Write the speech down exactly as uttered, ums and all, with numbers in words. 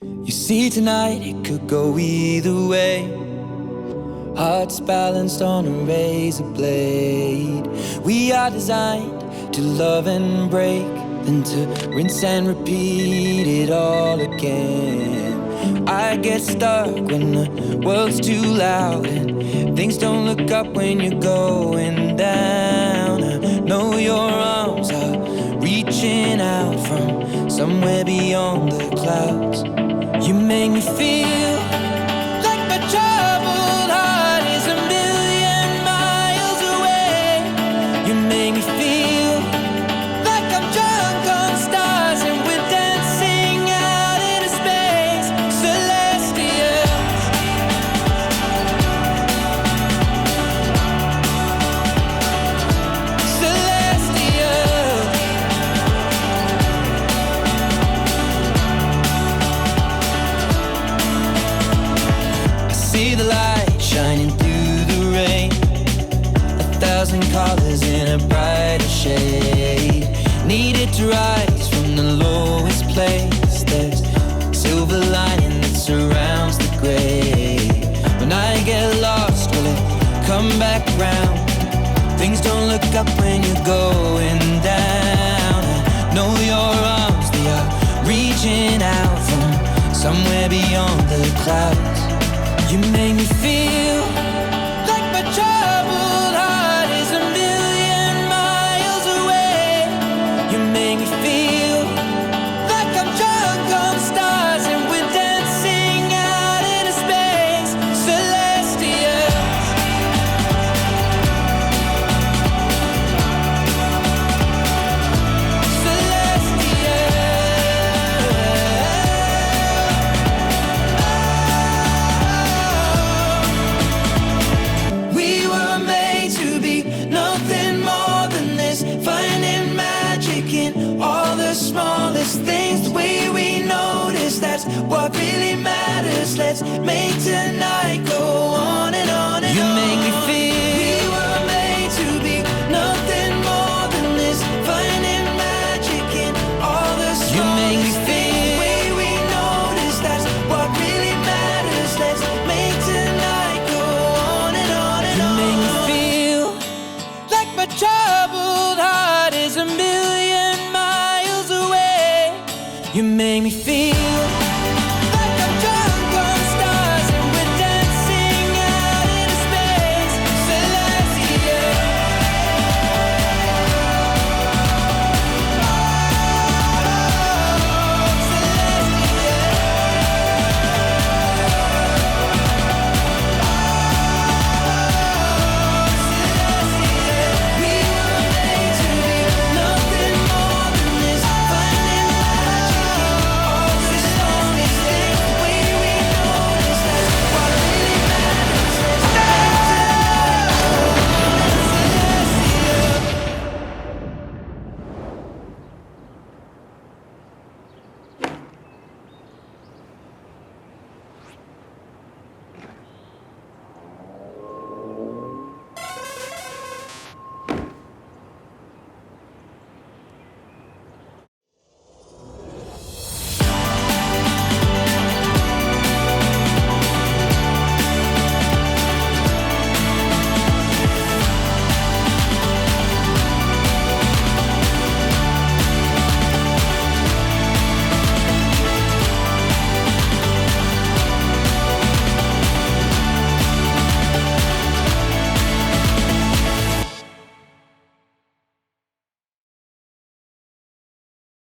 You see, tonight it could go either way. Hearts balanced on a razor blade. We are designed to love and break, then to rinse and repeat it all again. I get stuck when the world's too loud and things don't look up when you're going down. I know your arms are reaching out from somewhere beyond the clouds. You make me feel like my troubled heart is a million miles away. You make me feel like I'm drunk on stars and we're dancing out into space. Celestial, celestial. See the light shining through the rain, a thousand colors in a brighter shade. Needed to rise from the lowest place. There's silver lining that surrounds the gray. When I get lost, will it come back round? Things don't look up when you're going down. I know your arms, they are reaching out from somewhere beyond the clouds. You make me feel like my troubled heart is a million miles away. You make me feel like I'm drunk on stars and we're dancing out into space. Celestial, we were made to be nothing more than this, finding magic in all the smallest things. The way we notice, that's what really matters. Let's make tonight go on.